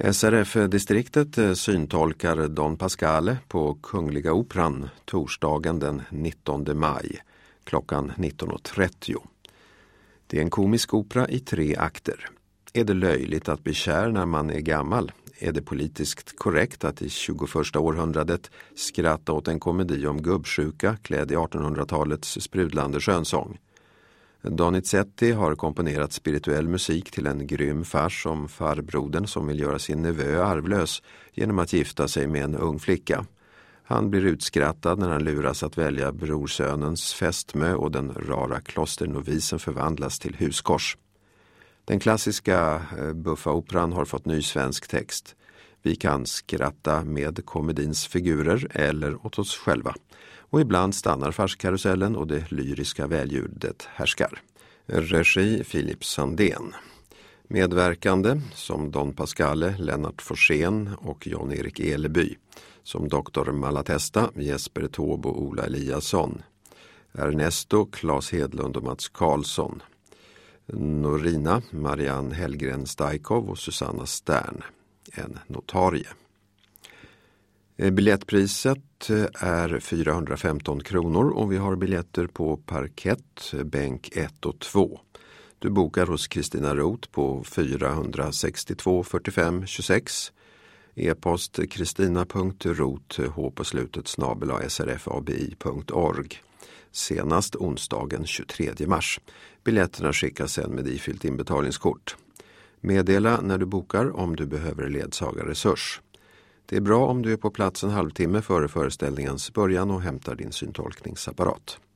SRF-distriktet syntolkar Don Pasquale på Kungliga Operan torsdagen den 19 maj klockan 19.30. Det är en komisk opera i 3 akter. Är det löjligt att bli kär när man är gammal? Är det politiskt korrekt att i 21 århundradet skratta åt en komedi om gubbsjuka klädd i 1800-talets sprudlande skönsång? Donizetti har komponerat spirituell musik till en grym fars om farbrodern som vill göra sin nevö arvlös genom att gifta sig med en ung flicka. Han blir utskrattad när han luras att välja brorsönens fästmö och den rara klosternovisen förvandlas till huskors. Den klassiska buffaoperan har fått ny svensk text. Vi kan skratta med komedins figurer eller åt oss själva. Och ibland stannar farskarusellen och det lyriska välljudet härskar. Regi Filip Sandén. Medverkande som Don Pasquale, Lennart Forsén och Jan-Erik Eleby. Som Dr. Malatesta, Jesper Taube och Ola Eliasson. Ernesto, Claes Hedlund och Mats Karlsson. Norina, Marianne Hellgren Stajkov och Susanna Stern. En notarie. Biljettpriset är 415 kronor och vi har biljetter på parkett, bänk 1 och 2. Du bokar hos Kristina Roth på 462 45 26. E-post kristina.roth@srfabi.org. Senast onsdagen 23 mars. Biljetterna skickas sen med ifyllt inbetalningskort. Meddela när du bokar om du behöver ledsagarresurs. Det är bra om du är på plats en halvtimme före föreställningens början och hämtar din syntolkningsapparat.